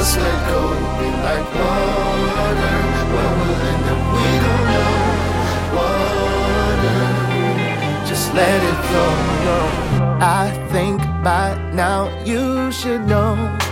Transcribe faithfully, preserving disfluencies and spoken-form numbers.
just let go. Be like water, where we'll end up, we don't know. Water, just let it flow. I think by now you should know